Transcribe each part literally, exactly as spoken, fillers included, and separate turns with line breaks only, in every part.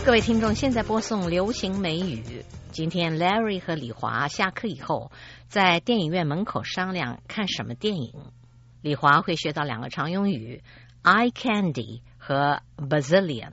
各位听众，现在播送流行美语。今天 Larry 和李华下课以后，在电影院门口商量看什么电影。李华会学到两个常用语 eye candy 和 bazillion。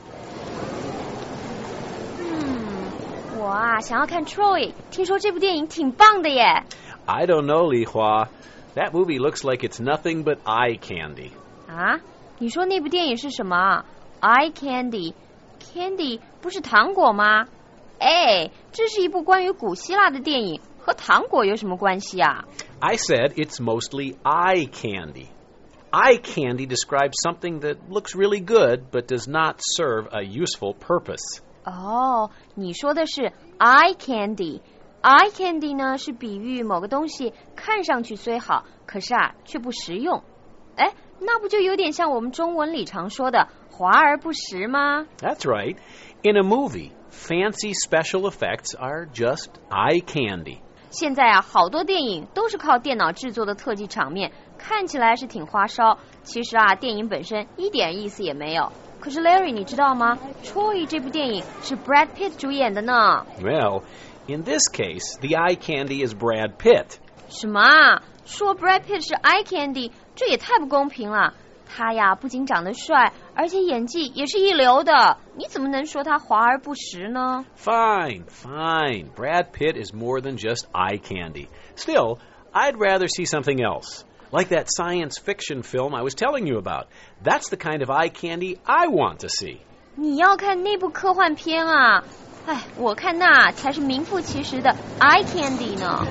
嗯，我啊想要看 Troy， 听说这部电影挺棒的耶。
I don't know, Li Hua. That movie looks like it's nothing but eye candy.
啊？你说那部电影是什么 ？Eye candy。Candy 不是糖果吗？哎，这是一部关于古希腊的电影，和糖果有什么关系啊？
I said it's mostly eye candy. Eye candy describes something that looks really good but does not serve a useful purpose.
哦，你说的是 eye candy。Eye candy 呢是比喻某个东西看上去虽好，可是啊却不实用。哎，那不就有点像我们中文里常说的华而不实吗？
That's right. In a movie, fancy special effects are just eye candy.
现在啊，好多电影都是靠电脑制作的特技场面，看起来是挺花哨，其实啊，电影本身一点意思也没有。可是 Larry， 你知道吗？ Troy 这部电影是 Brad Pitt 主演的呢。
Well, in this case, the eye candy is Brad Pitt.
什么啊？说 Brad Pitt 是 eye candy， 这也太不公平了。他呀，不仅长得帅，而且演技也是一流的。你怎么能说他华而不实呢？
Fine, fine. Brad Pitt is more than just eye candy. Still, I'd rather see something else. Like that science fiction film I was telling you about. That's the kind of eye candy I want to see.
你要看那部科幻片啊？哎，我看那才是名副其实的 eye candy 呢。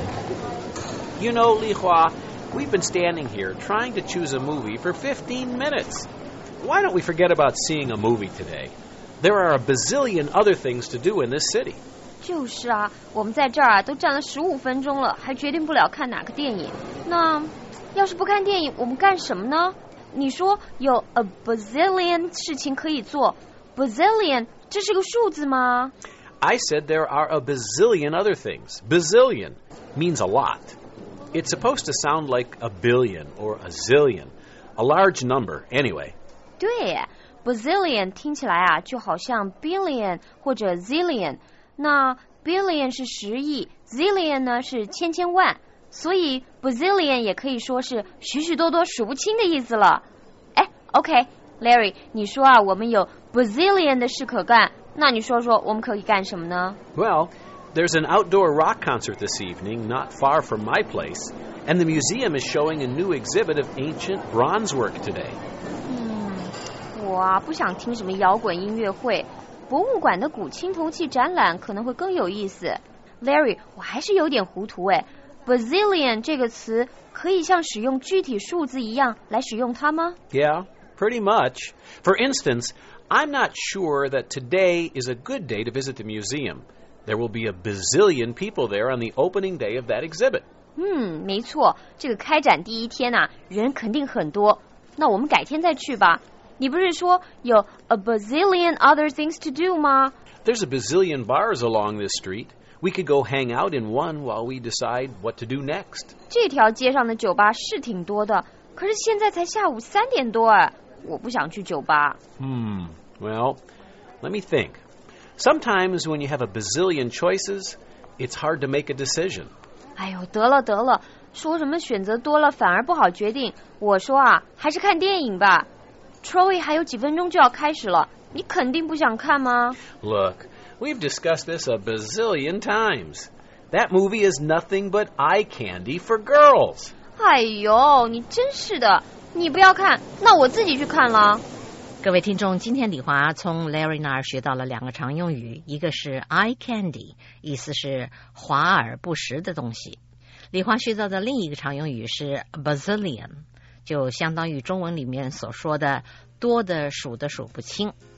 You know, Li Hua, we've been standing here trying to choose a movie for fifteen minutes. Why don't we forget about seeing a movie today? There are a bazillion other things to do in this city.
就是啊，我们在这儿啊都站了十五分钟了，还决定不了看哪个电影。那要是不看电影，我们干什么呢？你说有 a bazillion 事情可以做 ，bazillion 这是个数字吗？
I said there are a bazillion other things. Bazillion means a lot. It's supposed to sound like a billion or a zillion. A large number, anyway.
对 ，bazillion 听起来啊就好像 billion 或者 zillion。那 billion 是十亿 ，zillion 呢是千千万，所以 bazillion 也可以说是许许多多数不清的意思了。哎 ，OK，Larry， 你说啊，我们有 bazillion 的事可干，那你说说我们可以干什么呢？
Well.There's an outdoor rock concert this evening not far from my place, and the museum is showing a new exhibit of ancient bronze work today.
嗯，我啊不想听什么摇滚音乐会，博物馆的古青铜器展览可能会更有意思。Larry， 我还是有点糊涂哎。Bazillion 这个词可以像使用具体数字一样来使用它吗？
Yeah, pretty much. For instance, I'm not sure that today is a good day to visit the museum.There will be a bazillion people there on the opening day of that exhibit.
嗯，没错，这个开展第一天啊，人肯定很多。那我们改天再去吧。你不是说有 a bazillion other things to do 吗？
There's a bazillion bars along this street. We could go hang out in one while we decide what to do next.
这条街上的酒吧是挺多的，可是现在才下午三点多哎，我不想去酒吧。
Hmm, well, let me think.Sometimes when you have a bazillion choices, it's hard to make a decision.
哎呦，得了得了，说什么选择多了反而不好决定。我说啊，还是看电影吧。Troy 还有几分钟就要开始了，你肯定不想看吗？
Look, we've discussed this a bazillion times. That movie is nothing but eye candy for girls.
哎呦，你真是的，你不要看，那我自己去看了。
各位听众，今天李华从 Larry 那儿学到了两个常用语，一个是 eye candy， 意思是华而不实的东西。李华学到的另一个常用语是 bazillion， 就相当于中文里面所说的多的数的数不清。